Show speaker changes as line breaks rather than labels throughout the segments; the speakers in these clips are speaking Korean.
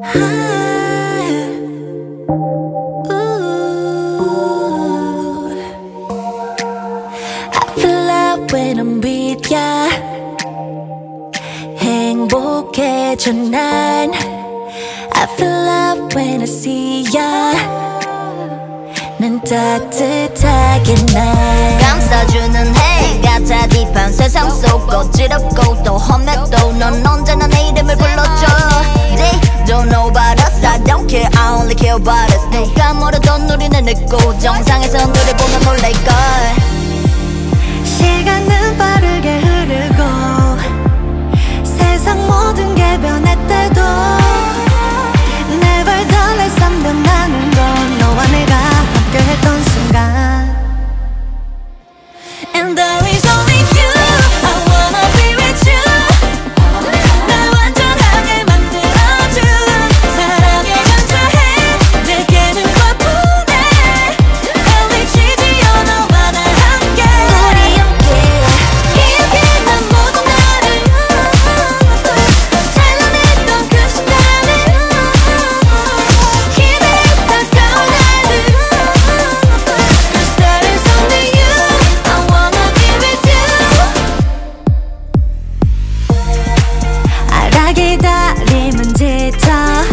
when I'm with ya 행복해져 난 I feel love when I see ya 난 따뜻하게 날
감싸주는 해 같아 딥한 세상 속 어지럽고 또 험해도 넌 언제나 내 이름을 불러줘 They don't know about us I don't care I only care about us 누가 뭐라던 우리는 늦고 정상에서 너를 보면 놀랄걸
시간은 빠르게 흐르고 세상 모든 게 변했대도 Never done like 선명하는 건 너와 내가 함께했던 순간 And there is only you I wanna be with you 날 완전하게 만들어준 사랑에 감사해 내게는 과분해 헤어지지 너와 나 함께 우리 함께 기억해난 모든 나를 찬란했던 그 순간을 기대했던 가을 날들 Cause there is only you I wanna be with you 알아 기다림은 지쳐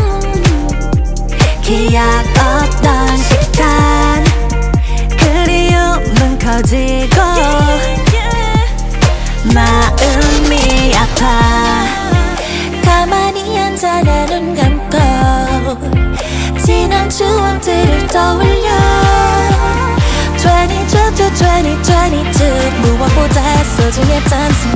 기약 없던 시간 그리움은 커지고 마음이 아파 가만히 앉아 내 눈 감고 지난 추억들을 떠올려 2022 무엇보다 소중했던 순간